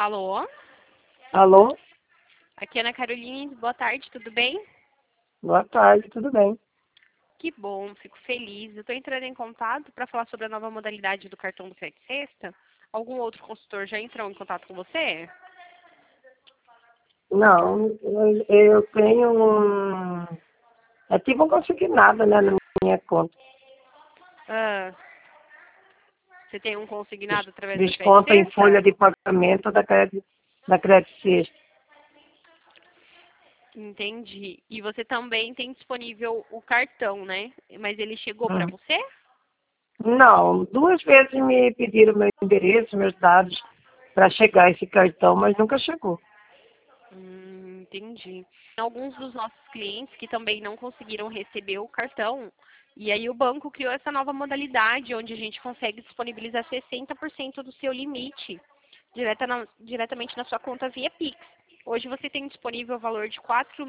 Alô? Alô? Aqui é Ana Caroline. Boa tarde, tudo bem? Boa tarde, tudo bem? Que bom, fico feliz. Eu estou entrando em contato para falar sobre a nova modalidade do cartão do Frete Sexta. Algum outro consultor já entrou em contato com você? Não, eu tenho um... É tipo um consignado, né, na minha conta. Ah, você tem um consignado através do Frete Desconto em folha Sexta? de pagamento da Crédito Sexta. Entendi. E você também tem disponível o cartão, né? Mas ele chegou para Hum. você? Não, 2 vezes me pediram meu endereço, meus dados, para chegar esse cartão, mas nunca chegou. Entendi. Alguns dos nossos clientes que também não conseguiram receber o cartão, e aí o banco criou essa nova modalidade, onde a gente consegue disponibilizar 60% do seu limite diretamente na sua conta via Pix. Hoje você tem disponível o valor de R$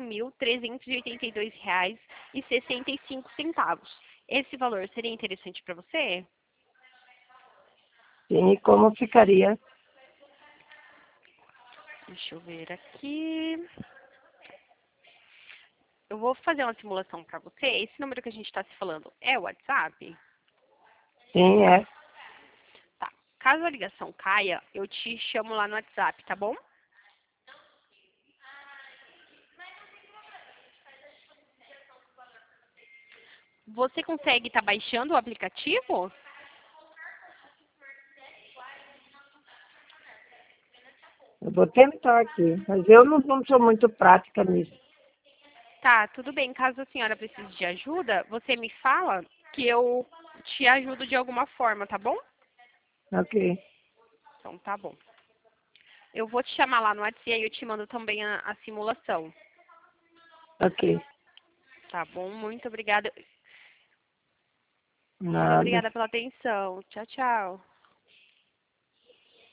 4.382,65. Esse valor seria interessante para você? Sim, e como ficaria? Deixa eu ver aqui. Eu vou fazer uma simulação para você. Esse número que a gente está se falando é o WhatsApp? Sim, é. Tá. Caso a ligação caia, eu te chamo lá no WhatsApp, tá bom? Você consegue estar baixando o aplicativo? Eu vou tentar aqui, mas eu não sou muito prática nisso. Tá, tudo bem. Caso a senhora precise de ajuda, você me fala que eu te ajudo de alguma forma, tá bom? Ok, Então tá bom. Eu vou te chamar lá no WhatsApp e aí eu te mando também a simulação. ok. Tá bom? Muito obrigada. Muito Nada. obrigada pela atenção. Tchau, tchau.